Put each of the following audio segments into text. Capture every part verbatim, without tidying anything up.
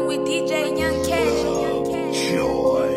with D J Young Cash. Joy.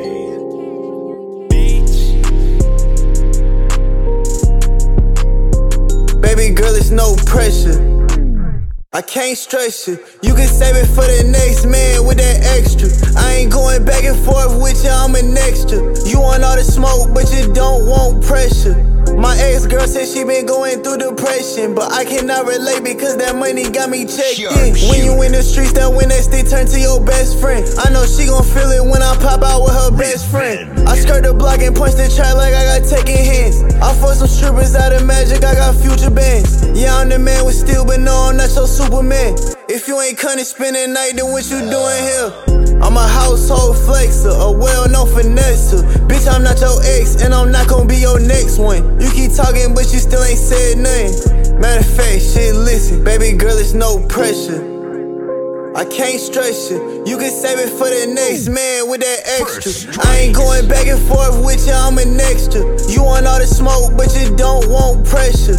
Baby girl, it's no pressure. I can't stress you. You can save it for the next man with that extra. I ain't going back and forth with you, I'm an extra. You want all the smoke, but you don't want pressure. My ex-girl said she been going through depression, but I cannot relate because that money got me checked Sure, in. sure. When you in the streets, that when that stick turn to your best friend. I know she gon' feel it when I pop out with her best friend. I skirt the block and punch the track like I got taking hands. I fuck some strippers out of Magic, I got future bands. Yeah, I'm the man with steel, but no, I'm not your Superman. If you ain't cunning, spend the night, then what you doing here? I'm a household flexer, a well-known finesser. Bitch, I'm not your ex, and I'm not gon' be your next one. You keep talking, but you still ain't said nothing. Matter of fact, shit, listen, baby girl, it's no pressure. I can't stress you. You can save it for the next man with that extra. I ain't going back and forth with you, I'm an extra. You want all the smoke, but you don't want pressure.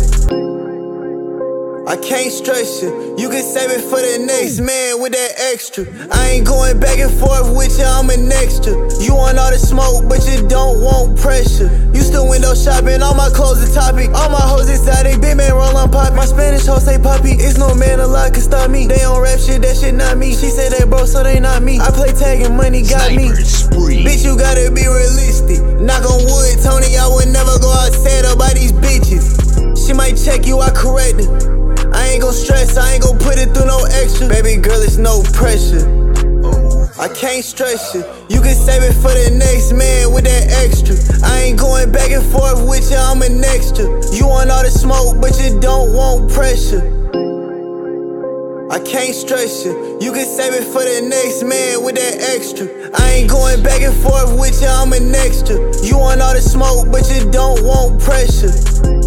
I can't stress you. You can save it for the next man with that extra. I ain't going back and forth with you, I'm an extra. You want all the smoke, but you don't want pressure. Used to window shopping, all my clothes are topic. All my hoes exotic, big man roll on pop. My Spanish hoes say puppy. It's no man alive can stop me. They on rap shit, that shit not me. She said they broke, so they not me. I play tag and money got me. Sniper spree. Bitch, you gotta be realistic. Knock on wood, Tony, I would never go outside about these bitches. She might check you, I correct her. I ain't gon' stress, I ain't gon' put it through no extra. Baby girl, it's no pressure. I can't stress you. You can save it for the next man with that extra. I ain't going back and forth with you, I'm an extra. You want all the smoke, but you don't want pressure. I can't stress you. You can save it for the next man with that extra. I ain't going back and forth with you, I'm an extra. You want all the smoke, but you don't want pressure.